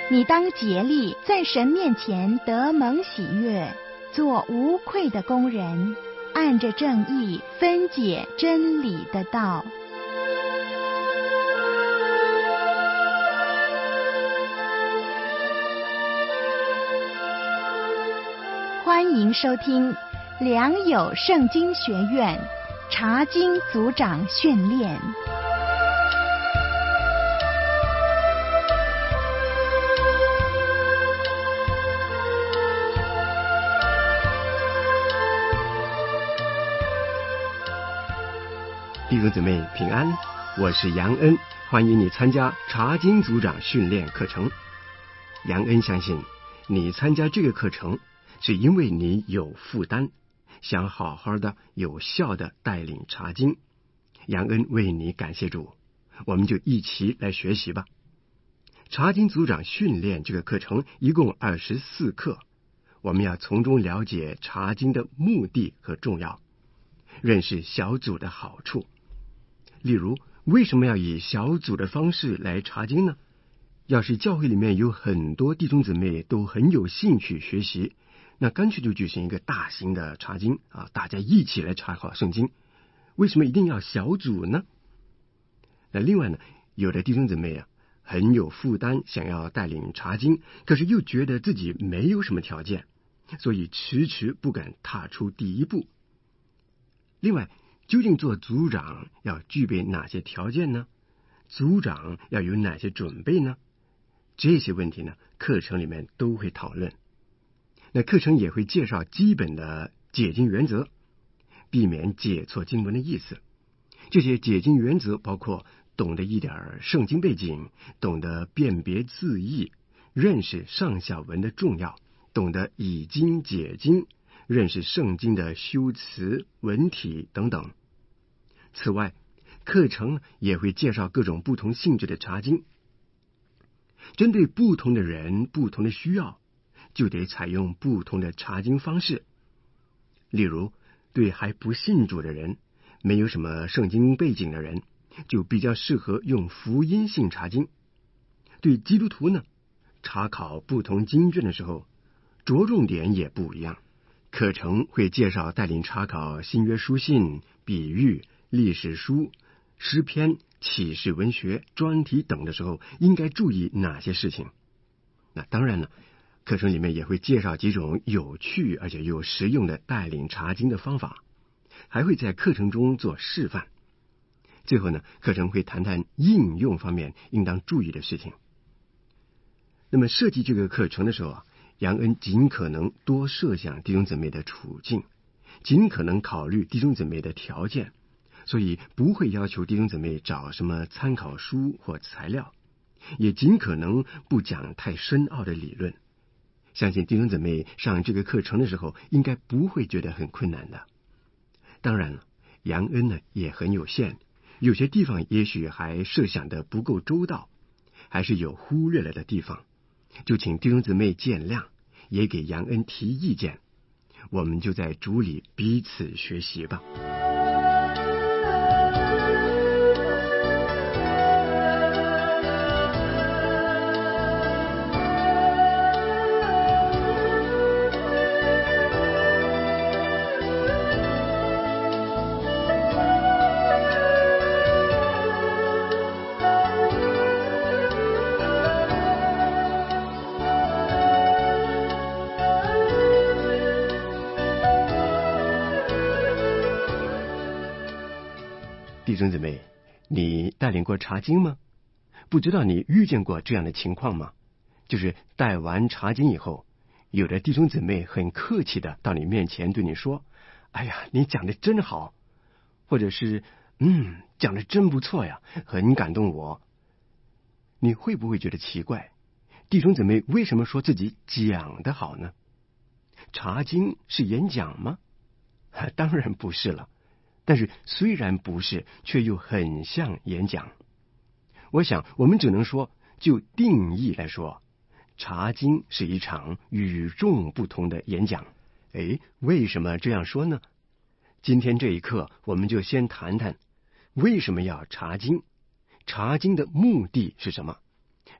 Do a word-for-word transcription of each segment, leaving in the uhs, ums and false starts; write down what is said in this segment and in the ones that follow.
你当竭力在神面前得蒙喜悦，做无愧的工人，按着正义分解真理的道。欢迎收听良友圣经学院查经组长训练。 弟兄姊妹平安，我是杨恩，欢迎你参加查经组长训练课程。杨恩相信你参加这个课程是因为你有负担，想好好的有效的带领查经。杨恩为你感谢主，我们就一起来学习吧。查经组长训练这个课程一共二十四课，我们要从中了解查经的目的和重要，认识小组的好处。例如，为什么要以小组的方式来查经呢？要是教会里面有很多弟兄姊妹都很有兴趣学习，那干脆就举行一个大型的查经啊，大家一起来查考圣经。为什么一定要小组呢？那另外呢，有的弟兄姊妹啊很有负担，想要带领查经，可是又觉得自己没有什么条件，所以迟迟不敢踏出第一步。另外，究竟做组长要具备哪些条件呢？组长要有哪些准备呢？这些问题呢，课程里面都会讨论。那课程也会介绍基本的解经原则，避免解错经文的意思。这些解经原则包括懂得一点圣经背景，懂得辨别字义，认识上下文的重要，懂得以经解经，认识圣经的修辞、文体等等。此外，课程也会介绍各种不同性质的查经，针对不同的人、不同的需要，就得采用不同的查经方式。例如，对还不信主的人，没有什么圣经背景的人，就比较适合用福音性查经。对基督徒呢，查考不同经卷的时候，着重点也不一样。课程会介绍带领查考新约书信、比喻、历史书、诗篇、启示文学、专题等的时候，应该注意哪些事情。那当然了，课程里面也会介绍几种有趣而且又实用的带领查经的方法，还会在课程中做示范。最后呢，课程会谈谈应用方面应当注意的事情。那么设计这个课程的时候啊，杨恩尽可能多设想弟兄姊妹的处境，尽可能考虑弟兄姊妹的条件，所以不会要求弟兄姊妹找什么参考书或材料，也尽可能不讲太深奥的理论。相信弟兄姊妹上这个课程的时候，应该不会觉得很困难的。当然了，杨恩呢也很有限，有些地方也许还设想的不够周到，还是有忽略了的地方，就请弟兄姊妹见谅，也给杨恩提意见。我们就在主里彼此学习吧。弟兄姊妹，你带领过查经吗？不知道你遇见过这样的情况吗？就是带完查经以后，有的弟兄姊妹很客气的到你面前对你说：“哎呀，你讲的真好。”或者是“嗯，讲的真不错呀，很感动我。”你会不会觉得奇怪？弟兄姊妹为什么说自己讲得好呢？查经是演讲吗？当然不是了。但是虽然不是，却又很像演讲。我想我们只能说，就定义来说，查经是一场与众不同的演讲。诶，为什么这样说呢？今天这一课我们就先谈谈为什么要查经，查经的目的是什么，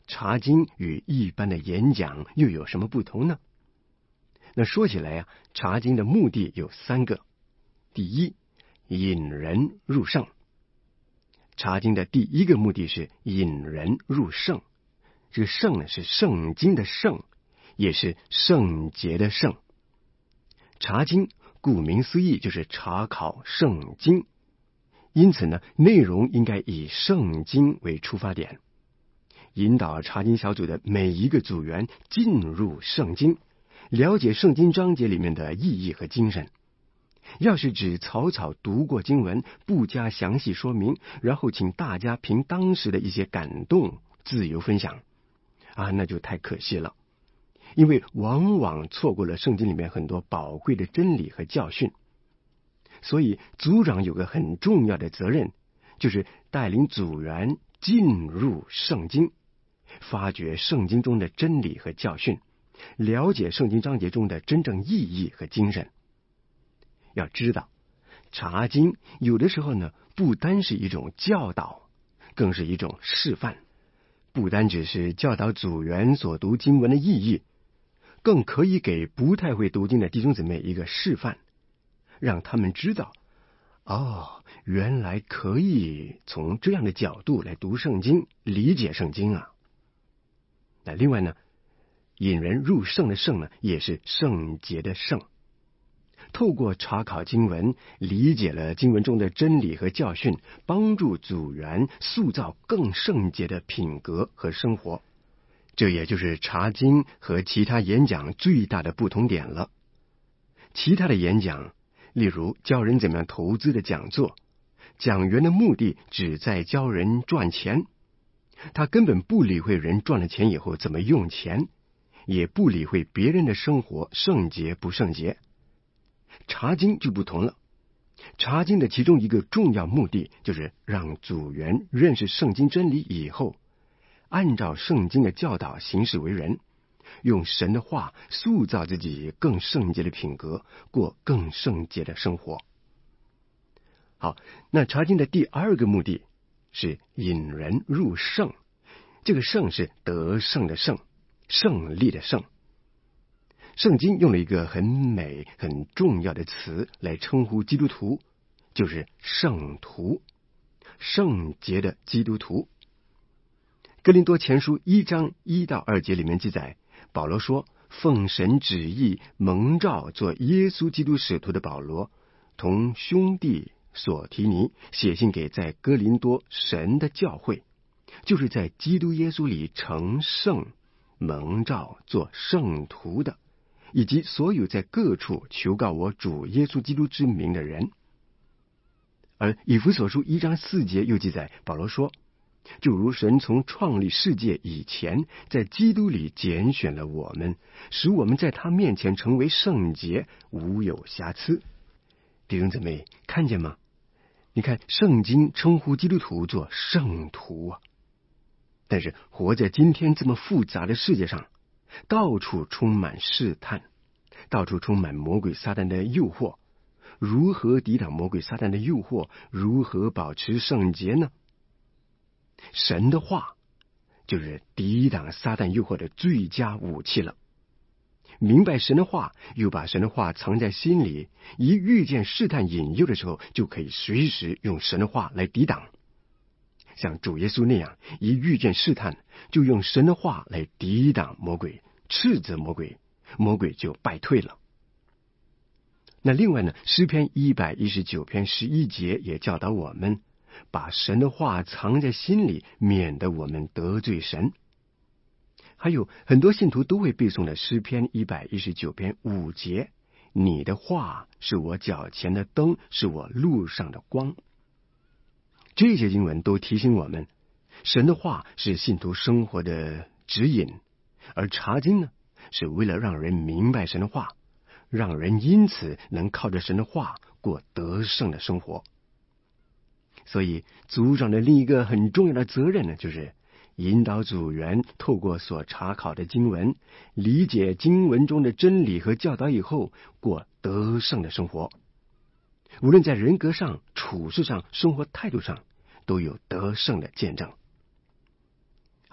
查经与一般的演讲又有什么不同呢？那说起来呀、啊，查经的目的有三个。第一，引人入圣。查经的第一个目的是引人入圣，这个圣呢是圣经的圣，也是圣洁的圣。查经顾名思义就是查考圣经，因此呢，内容应该以圣经为出发点，引导查经小组的每一个组员进入圣经，了解圣经章节里面的意义和精神。要是只草草读过经文，不加详细说明，然后请大家凭当时的一些感动自由分享啊，那就太可惜了，因为往往错过了圣经里面很多宝贵的真理和教训。所以组长有个很重要的责任，就是带领组员进入圣经，发掘圣经中的真理和教训，了解圣经章节中的真正意义和精神。要知道，查经有的时候呢，不单是一种教导，更是一种示范。不单只是教导组员所读经文的意义，更可以给不太会读经的弟兄姊妹一个示范，让他们知道，哦，原来可以从这样的角度来读圣经，理解圣经啊。那另外呢，引人入圣的圣呢，也是圣洁的圣。透过查考经文，理解了经文中的真理和教训，帮助组员塑造更圣洁的品格和生活。这也就是查经和其他演讲最大的不同点了。其他的演讲，例如教人怎么样投资的讲座，讲员的目的只在教人赚钱，他根本不理会人赚了钱以后怎么用钱，也不理会别人的生活圣洁不圣洁。查经就不同了，查经的其中一个重要目的就是让组员认识圣经真理以后，按照圣经的教导行事为人，用神的话塑造自己更圣洁的品格，过更圣洁的生活。好，那查经的第二个目的是引人入圣，这个圣是得胜的胜，胜利的胜。圣经用了一个很美很重要的词来称呼基督徒，就是圣徒，圣洁的基督徒。哥林多前书一章一到二节里面记载，保罗说，奉神旨意蒙召做耶稣基督使徒的保罗，同兄弟所提尼写信给在哥林多神的教会，就是在基督耶稣里成圣蒙召做圣徒的，以及所有在各处求告我主耶稣基督之名的人。而以弗所书一章四节又记载，保罗说，就如神从创立世界以前，在基督里拣选了我们，使我们在他面前成为圣洁，无有瑕疵。弟兄姊妹，看见吗？你看圣经称呼基督徒做圣徒啊，但是活在今天这么复杂的世界上，到处充满试探，到处充满魔鬼撒旦的诱惑，如何抵挡魔鬼撒旦的诱惑？如何保持圣洁呢？神的话就是抵挡撒旦诱惑的最佳武器了。明白神的话，又把神的话藏在心里，一遇见试探引诱的时候，就可以随时用神的话来抵挡。像主耶稣那样，一遇见试探，就用神的话来抵挡魔鬼，斥责魔鬼，魔鬼就败退了。那另外呢，诗篇一百一十九篇十一节也教导我们，把神的话藏在心里，免得我们得罪神。还有很多信徒都会背诵的诗篇一百一十九篇五节，你的话是我脚前的灯，是我路上的光。这些经文都提醒我们，神的话是信徒生活的指引，而查经呢，是为了让人明白神的话，让人因此能靠着神的话过得胜的生活。所以组长的另一个很重要的责任呢，就是引导组员透过所查考的经文，理解经文中的真理和教导以后，过得胜的生活。无论在人格上、处事上、生活态度上，都有得胜的见证。好，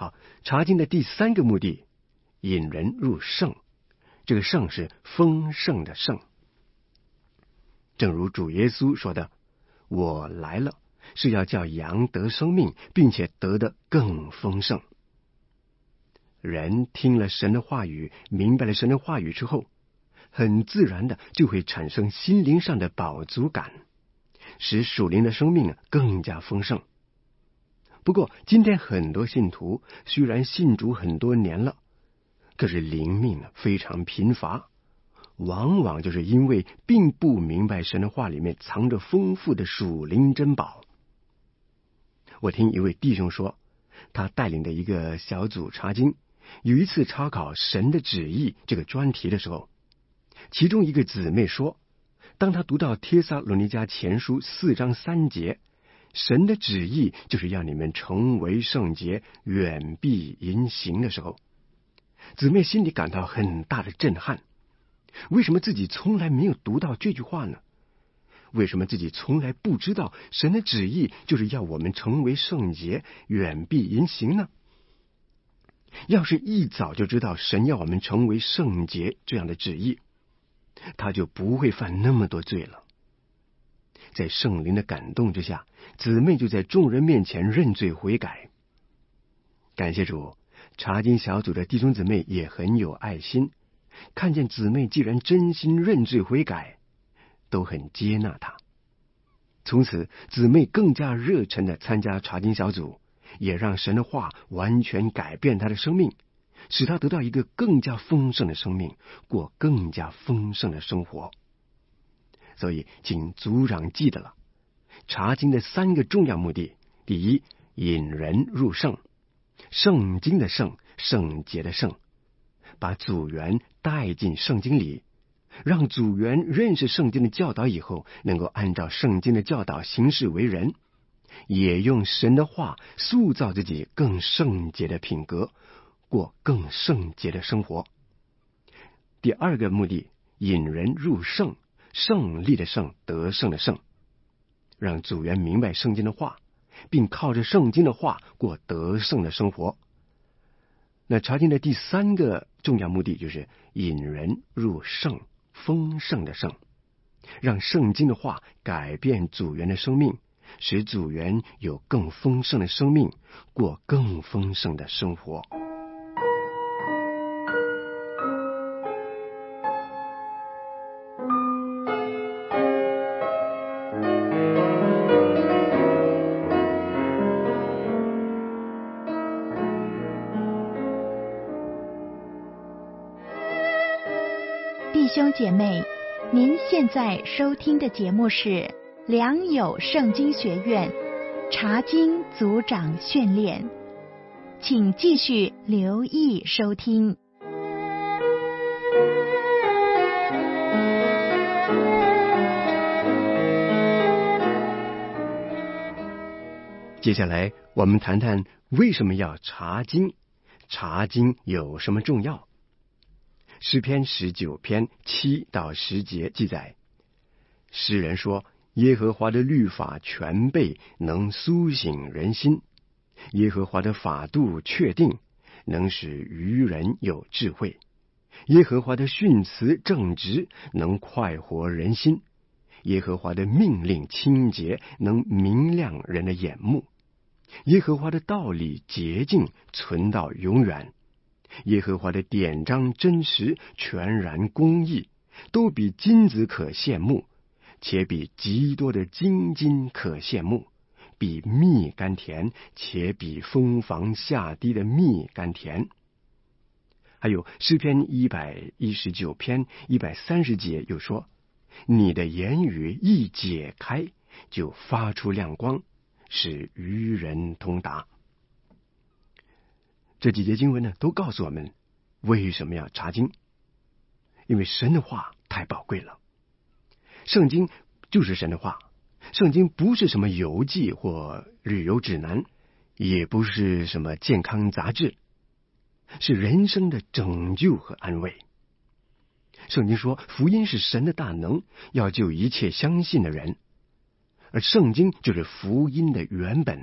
好，查经的第三个目的，引人入圣。这个圣是丰盛的圣。正如主耶稣说的，我来了是要叫羊得生命，并且得的更丰盛。人听了神的话语，明白了神的话语之后，很自然的就会产生心灵上的饱足感，使属灵的生命更加丰盛。不过今天很多信徒虽然信主很多年了，可是灵命呢非常贫乏，往往就是因为并不明白神的话里面藏着丰富的属灵珍宝。我听一位弟兄说，他带领的一个小组查经，有一次查考神的旨意这个专题的时候，其中一个姊妹说，当他读到帖撒罗尼迦前书四章三节，神的旨意就是要你们成为圣洁，远避淫行的时候，姊妹心里感到很大的震撼。为什么自己从来没有读到这句话呢？为什么自己从来不知道神的旨意就是要我们成为圣洁，远避淫行呢？要是一早就知道神要我们成为圣洁这样的旨意，他就不会犯那么多罪了。在圣灵的感动之下，姊妹就在众人面前认罪悔改。感谢主，查经小组的弟兄姊妹也很有爱心，看见姊妹既然真心认罪悔改，都很接纳她。从此姊妹更加热忱地参加查经小组，也让神的话完全改变她的生命，使她得到一个更加丰盛的生命，过更加丰盛的生活。所以请组长记得了，查经的三个重要目的：第一，引人入圣，圣经的圣，圣洁的圣，把组员带进圣经里，让组员认识圣经的教导以后，能够按照圣经的教导行事为人，也用神的话塑造自己更圣洁的品格，过更圣洁的生活。第二个目的，引人入圣，胜利的胜，得胜的胜，让组员明白圣经的话，并靠着圣经的话过得胜的生活。那查经的第三个重要目的就是引人入圣，丰盛的圣，让圣经的话改变组员的生命，使组员有更丰盛的生命，过更丰盛的生活。 弟兄姐妹，您现在收听的节目是良友圣经学院查经组长训练，请继续留意收听。 接下来我们谈谈为什么要查经，查经有什么重要。诗篇十九篇七到十节记载，诗人说，耶和华的律法全备，能苏醒人心；耶和华的法度确定，能使愚人有智慧；耶和华的训词正直，能快活人心；耶和华的命令清洁，能明亮人的眼目；耶和华的道理洁净，存到永远；耶和华的典章真实，全然公义，都比金子可羡慕，且比极多的金金可羡慕，比蜜甘甜，且比蜂房下滴的蜜甘甜。还有诗篇一百一十九篇一百三十节又说，你的言语一解开，就发出亮光，使愚人通达。这几节经文呢，都告诉我们为什么要查经。因为神的话太宝贵了，圣经就是神的话，圣经不是什么游记或旅游指南，也不是什么健康杂志，是人生的拯救和安慰。圣经说，福音是神的大能，要救一切相信的人，而圣经就是福音的原本，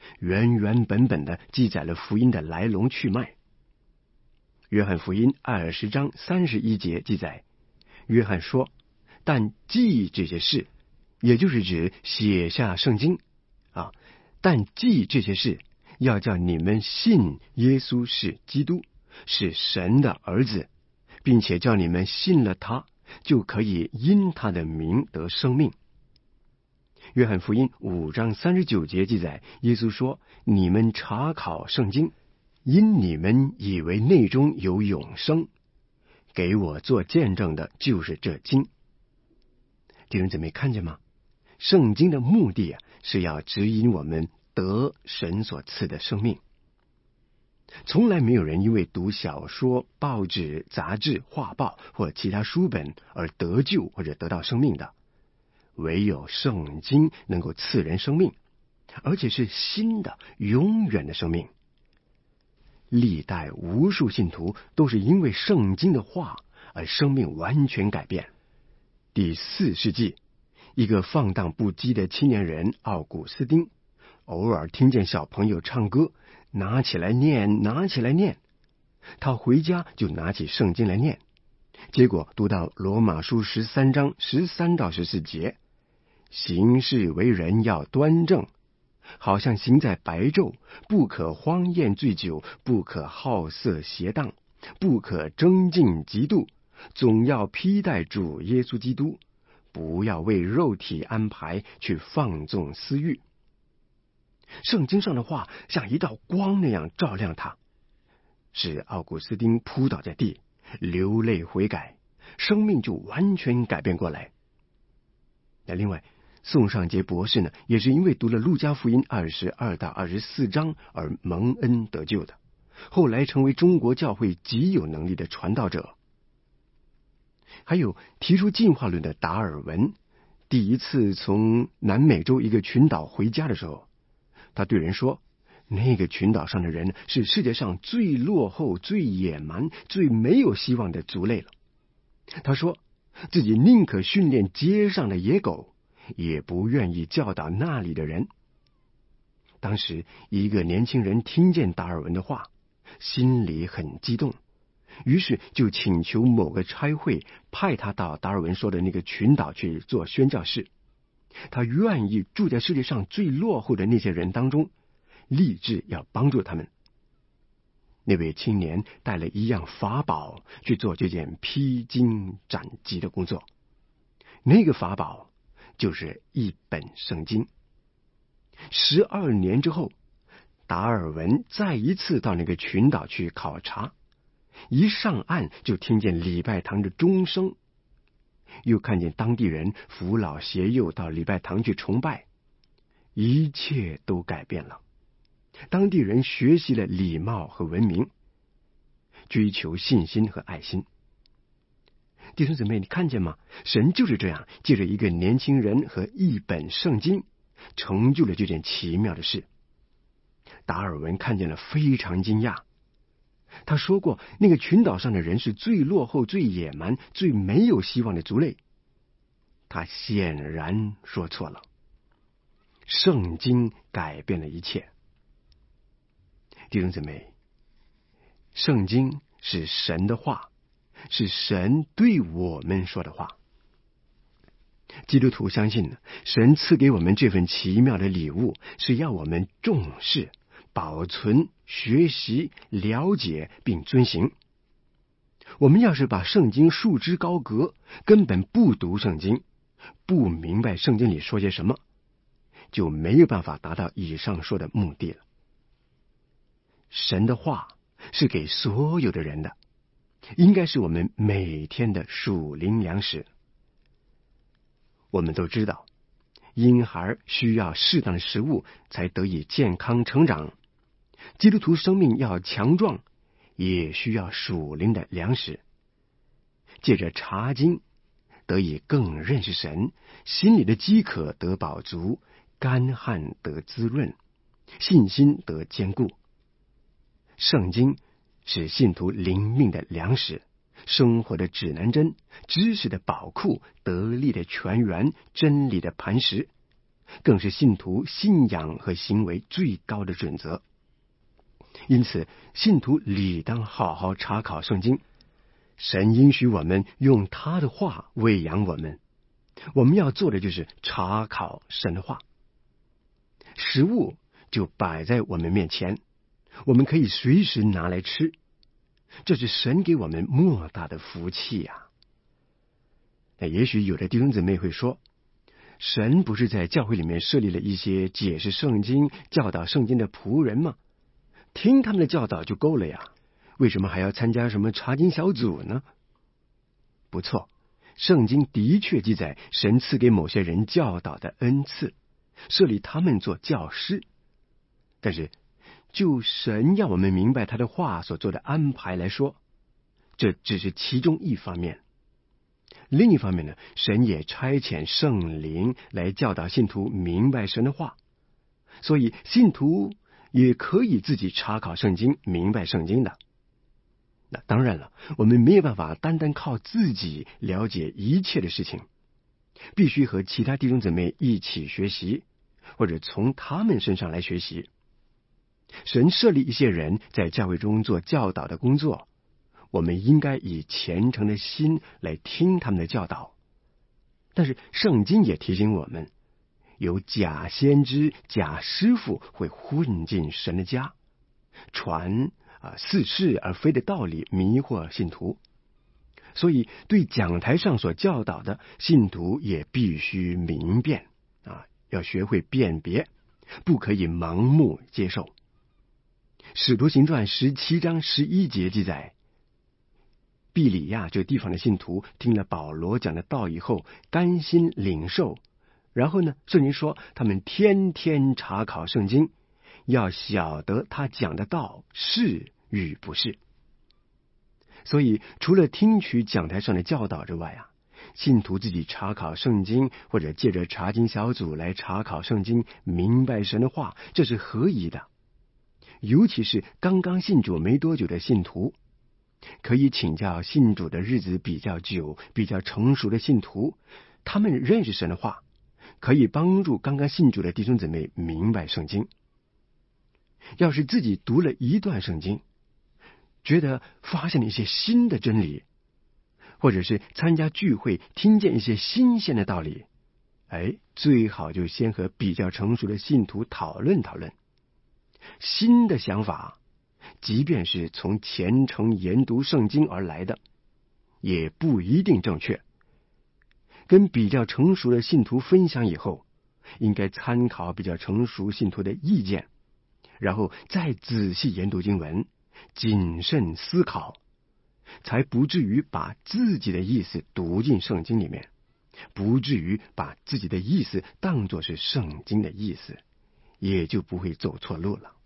原原本本的记载了福音的来龙去脉。约翰福音二十章三十一节记载，约翰说：但记这些事，也就是指写下圣经啊，但记这些事，要叫你们信耶稣是基督，是神的儿子，并且叫你们信了他，就可以因他的名得生命。约翰福音五章三十九节记载，耶稣说：你们查考圣经，因你们以为内中有永生，给我做见证的就是这经。弟兄姊妹看见吗？圣经的目的啊，是要指引我们得神所赐的生命。从来没有人因为读小说、报纸、杂志、画报或其他书本而得救或者得到生命的，唯有圣经能够赐人生命，而且是新的、永远的生命。历代无数信徒都是因为圣经的话而生命完全改变。第四世纪，一个放荡不羁的青年人奥古斯丁，偶尔听见小朋友唱歌，拿起来念，拿起来念。他回家就拿起圣经来念，结果读到罗马书十三章十三到十四节，行事为人要端正，好像行在白昼，不可荒宴醉酒，不可好色邪荡，不可争竞嫉妒，总要披戴主耶稣基督，不要为肉体安排去放纵私欲。圣经上的话像一道光那样照亮他，使奥古斯丁扑倒在地，流泪悔改，生命就完全改变过来。那另外，宋尚杰博士呢，也是因为读了路加福音二十二到二十四章而蒙恩得救的，后来成为中国教会极有能力的传道者。还有提出进化论的达尔文，第一次从南美洲一个群岛回家的时候，他对人说，那个群岛上的人是世界上最落后、最野蛮、最没有希望的族类了。他说自己宁可训练街上的野狗，也不愿意教导那里的人。当时一个年轻人听见达尔文的话，心里很激动，于是就请求某个差会派他到达尔文说的那个群岛去做宣教士。他愿意住在世界上最落后的那些人当中，立志要帮助他们。那位青年带了一样法宝去做这件披荆斩棘的工作，那个法宝就是一本圣经。十二年之后，达尔文再一次到那个群岛去考察，一上岸就听见礼拜堂的钟声，又看见当地人扶老携幼到礼拜堂去崇拜，一切都改变了。当地人学习了礼貌和文明，追求信心和爱心。弟兄姊妹，你看见吗？神就是这样借着一个年轻人和一本圣经成就了这件奇妙的事。达尔文看见了，非常惊讶。他说过，那个群岛上的人是最落后、最野蛮、最没有希望的族类。他显然说错了。圣经改变了一切。弟兄姊妹，圣经是神的话，是神对我们说的话。基督徒相信，神赐给我们这份奇妙的礼物，是要我们重视、保存、学习、了解并遵行。我们要是把圣经束之高阁，根本不读圣经，不明白圣经里说些什么，就没有办法达到以上说的目的了。神的话是给所有的人的，应该是我们每天的属灵粮食。我们都知道，婴孩需要适当的食物才得以健康成长，基督徒生命要强壮，也需要属灵的粮食。借着查经，得以更认识神，心里的饥渴得饱足，干旱得滋润，信心得坚固。圣经是信徒灵命的粮食，生活的指南针，知识的宝库，得力的泉源，真理的磐石。 更是信徒信仰和行为最高的准则。因此，信徒理当好好查考圣经。神应许我们用他的话喂养我们，我们要做的就是查考神的话。食物就摆在我们面前，我们可以随时拿来吃，这是神给我们莫大的福气呀、啊。那也许有的弟兄姊妹会说，神不是在教会里面设立了一些解释圣经、教导圣经的仆人吗？听他们的教导就够了呀，为什么还要参加什么查经小组呢？不错，圣经的确记载神赐给某些人教导的恩赐，设立他们做教师。但是就神要我们明白他的话所做的安排来说，这只是其中一方面。另一方面呢，神也差遣圣灵来教导信徒明白神的话，所以信徒也可以自己查考圣经，明白圣经的。那当然了，我们没有办法单单靠自己了解一切的事情，必须和其他弟兄姊妹一起学习，或者从他们身上来学习。神设立一些人在教会中做教导的工作，我们应该以虔诚的心来听他们的教导。但是圣经也提醒我们，有假先知、假师傅会混进神的家，传啊似是而非的道理，迷惑信徒。所以对讲台上所教导的，信徒也必须明辨啊，要学会辨别，不可以盲目接受。使徒行传十七章十一节记载，庇里亚这个地方的信徒听了保罗讲的道以后，甘心领受。然后呢，圣经说他们天天查考圣经，要晓得他讲的道是与不是。所以除了听取讲台上的教导之外啊，信徒自己查考圣经，或者借着查经小组来查考圣经，明白神的话，这是合宜的。尤其是刚刚信主没多久的信徒，可以请教信主的日子比较久、比较成熟的信徒，他们认识神的话，可以帮助刚刚信主的弟兄姊妹明白圣经。要是自己读了一段圣经，觉得发现了一些新的真理，或者是参加聚会听见一些新鲜的道理，哎，最好就先和比较成熟的信徒讨论讨论。新的想法，即便是从虔诚研读圣经而来的，也不一定正确。跟比较成熟的信徒分享以后，应该参考比较成熟信徒的意见，然后再仔细研读经文，谨慎思考，才不至于把自己的意思读进圣经里面，不至于把自己的意思当作是圣经的意思，也就不会走错路了。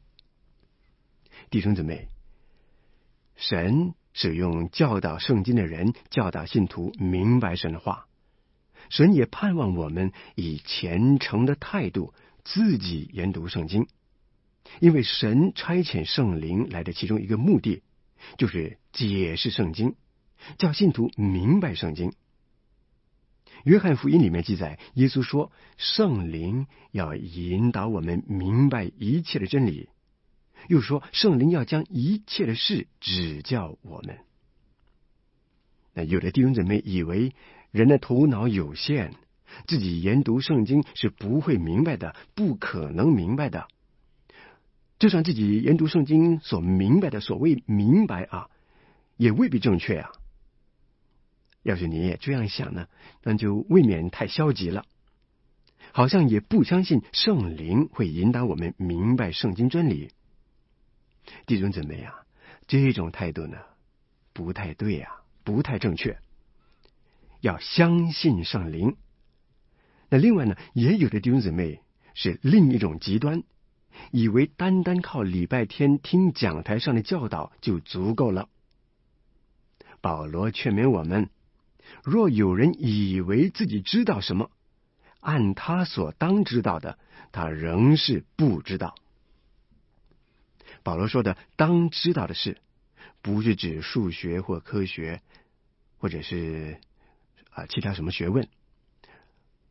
弟兄姊妹，神使用教导圣经的人教导信徒明白神的话，神也盼望我们以虔诚的态度自己研读圣经，因为神差遣圣灵来的其中一个目的，就是解释圣经，叫信徒明白圣经。约翰福音里面记载，耶稣说圣灵要引导我们明白一切的真理，又说圣灵要将一切的事指教我们。那有的弟兄姊妹以为人的头脑有限，自己研读圣经是不会明白的，不可能明白的。就算自己研读圣经所明白的所谓明白啊，也未必正确啊。要是你也这样想呢，那就未免太消极了，好像也不相信圣灵会引导我们明白圣经真理。弟兄姊妹啊，这种态度呢，不太对啊，不太正确。要相信圣灵。那另外呢，也有的弟兄姊妹是另一种极端，以为单单靠礼拜天听讲台上的教导就足够了。保罗劝勉我们，若有人以为自己知道什么，按他所当知道的，他仍是不知道。保罗说的当知道的事，不是指数学或科学，或者是啊其他什么学问，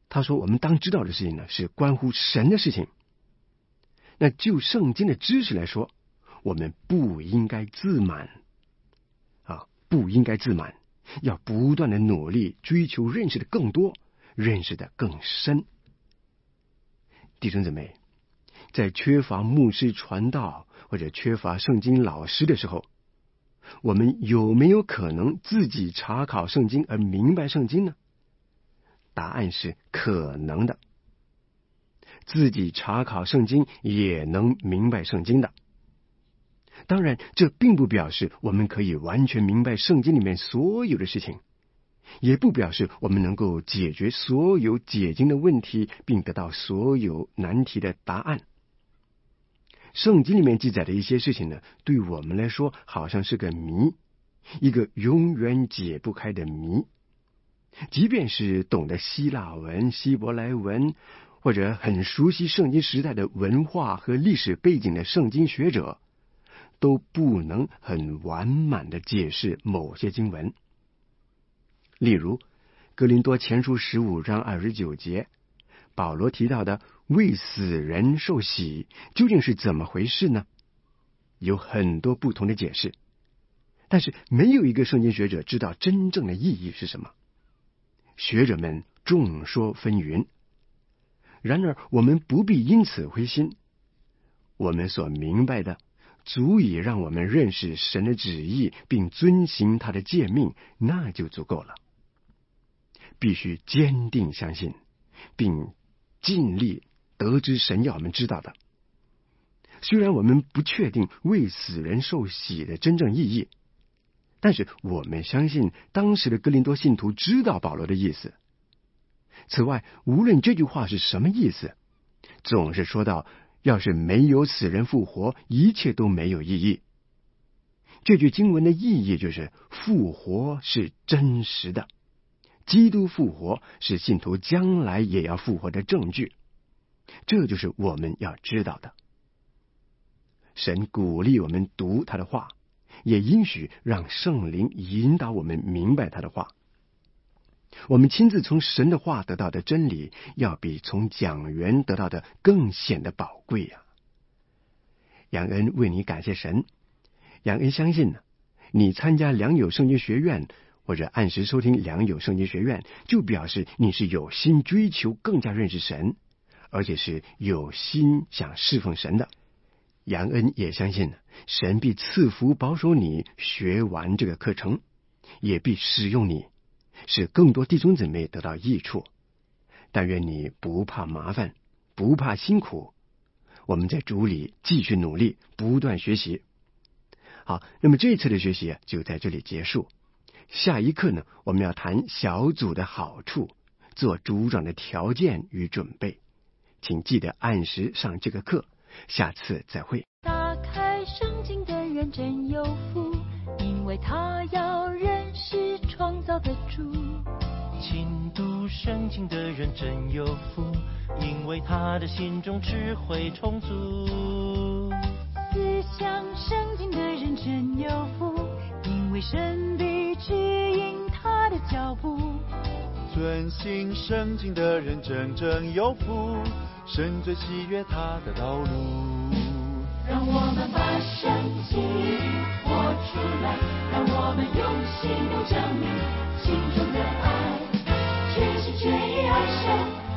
他说我们当知道的事情呢，是关乎神的事情。那就圣经的知识来说，我们不应该自满啊，不应该自满，要不断的努力追求认识的更多，认识的更深。弟兄姊妹，在缺乏牧师传道或者缺乏圣经老师的时候，我们有没有可能自己查考圣经而明白圣经呢？答案是可能的。自己查考圣经也能明白圣经的。当然，这并不表示我们可以完全明白圣经里面所有的事情，也不表示我们能够解决所有解经的问题，并得到所有难题的答案。圣经里面记载的一些事情呢，对我们来说好像是个谜，一个永远解不开的谜。即便是懂得希腊文、希伯来文，或者很熟悉圣经时代的文化和历史背景的圣经学者，都不能很完满的解释某些经文。例如哥林多前书十五章二十九节，保罗提到的为死人受洗究竟是怎么回事呢？有很多不同的解释，但是没有一个圣经学者知道真正的意义是什么。学者们众说纷纭，然而我们不必因此灰心，我们所明白的足以让我们认识神的旨意，并遵行他的诫命，那就足够了。必须坚定相信，并尽力得知神要我们知道的。虽然我们不确定为死人受洗的真正意义，但是我们相信当时的哥林多信徒知道保罗的意思。此外，无论这句话是什么意思，总是说到要是没有死人复活，一切都没有意义。这句经文的意义就是复活是真实的，基督复活是信徒将来也要复活的证据，这就是我们要知道的。神鼓励我们读他的话，也应许让圣灵引导我们明白他的话。我们亲自从神的话得到的真理，要比从讲员得到的更显得宝贵呀、啊。杨恩为你感谢神，杨恩相信呢，你参加良友圣经学院或者按时收听良友圣经学院，就表示你是有心追求更加认识神，而且是有心想侍奉神的。杨恩也相信神必赐福保守你学完这个课程，也必使用你，使更多弟兄姊妹得到益处。但愿你不怕麻烦，不怕辛苦，我们在主里继续努力，不断学习。好，那么这一次的学习就在这里结束。下一课呢，我们要谈小组的好处，做组长的条件与准备。请记得按时上这个课，下次再会。 打开圣经的人真有福，因为他要认识创造的主。 勤读圣经的人真有福，因为他的心中智慧充足。 思想圣经的人真有福，因为神必指引他的脚步。 遵行圣经的人真正有福，神最喜悦他的道路。 让我们把圣经活出来，让我们用行动证明心中的爱，全心全意爱神。